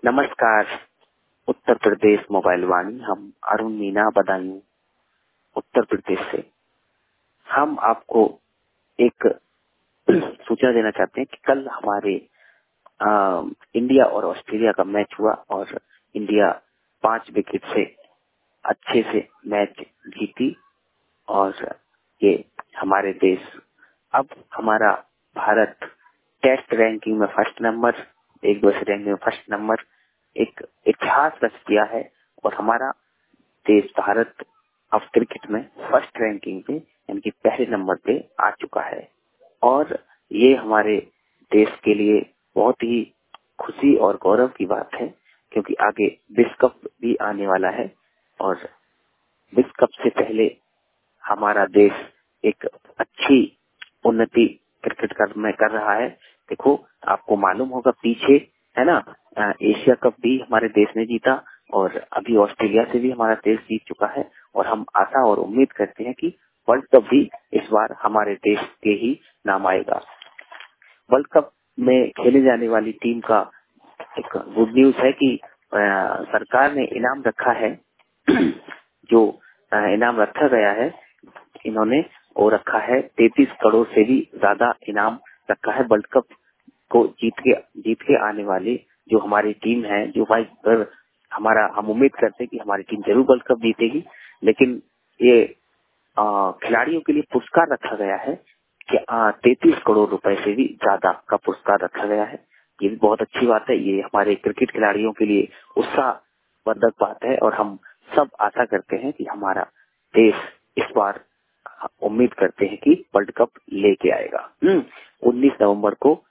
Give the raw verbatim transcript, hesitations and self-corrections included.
नमस्कार। उत्तर प्रदेश मोबाइल वाणी, हम अरुण मीना बदायूं उत्तर प्रदेश से। हम आपको एक सूचना देना चाहते हैं कि कल हमारे आ, इंडिया और ऑस्ट्रेलिया का मैच हुआ और इंडिया पांच विकेट से अच्छे से मैच जीती और ये हमारे देश, अब हमारा भारत टेस्ट रैंकिंग में फर्स्ट नंबर, एक दिवसीय रैंकिंग में फर्स्ट नंबर, एक इतिहास रच दिया है और हमारा देश भारत अब क्रिकेट में फर्स्ट रैंकिंग पे यानी कि पहले नंबर पे आ चुका है। और ये हमारे देश के लिए बहुत ही खुशी और गौरव की बात है, क्योंकि आगे विश्व कप भी आने वाला है और विश्व कप से पहले हमारा देश एक अच्छी उन्नति क्रिकेट कर में कर रहा है। देखो, आपको मालूम होगा पीछे है ना, एशिया कप भी हमारे देश ने जीता और अभी ऑस्ट्रेलिया से भी हमारा देश जीत चुका है और हम आशा और उम्मीद करते हैं कि वर्ल्ड कप भी इस बार हमारे देश के ही नाम आएगा। वर्ल्ड कप में खेले जाने वाली टीम का एक गुड न्यूज है कि आ, सरकार ने इनाम रखा है जो आ, इनाम रखा गया है, इन्होंने वो रखा है तैतीस करोड़ से भी ज्यादा इनाम रखा है। वर्ल्ड कप को जीत के जीत के आने वाली जो हमारी टीम है, जो भाई अगर हमारा हम उम्मीद करते हैं कि हमारी टीम जरूर वर्ल्ड कप जीतेगी, लेकिन ये खिलाड़ियों के लिए पुरस्कार रखा गया है कि तैतीस करोड़ रुपए से भी ज्यादा का पुरस्कार रखा गया है। ये भी बहुत अच्छी बात है। ये हमारे क्रिकेट खिलाड़ियों के लिए उत्साहवर्धक बात है और हम सब आशा करते हैं कि हमारा देश इस बार उम्मीद करते हैं कि वर्ल्ड कप लेके आएगा। उन्नीस नवंबर को